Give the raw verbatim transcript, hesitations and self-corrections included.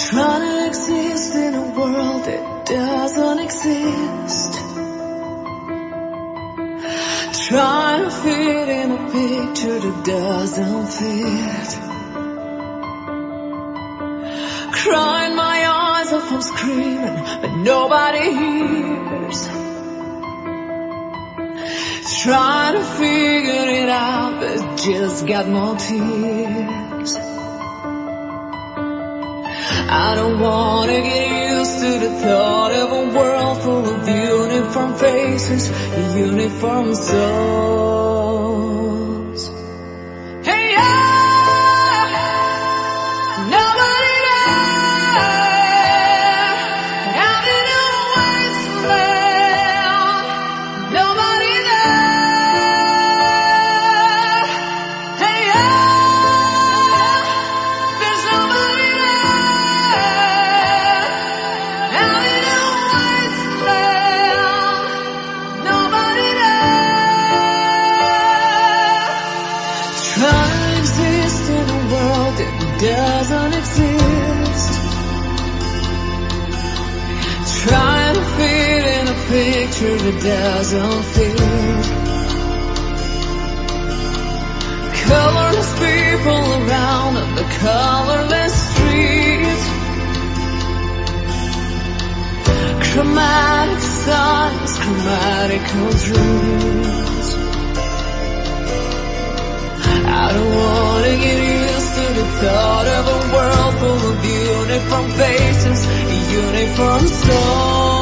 Trying to exist in a world that doesn't exist. Trying to fit in a picture that doesn't fit. Crying my eyes off, I'm screaming, but nobody hears. Trying to figure it out, but just got more tears. I don't wanna get used to the thought of a world full of uniform faces, uniform souls. Hey, yeah, nobody there, out in a wasteland, nobody there. Hey, yeah, there's nobody there. Doesn't exist. Trying to fit in a picture that doesn't fit. Colorless people around on the colorless streets. Chromatic signs, chromatical dreams. I don't wanna get used to the thought of a world full of uniform faces, uniform souls.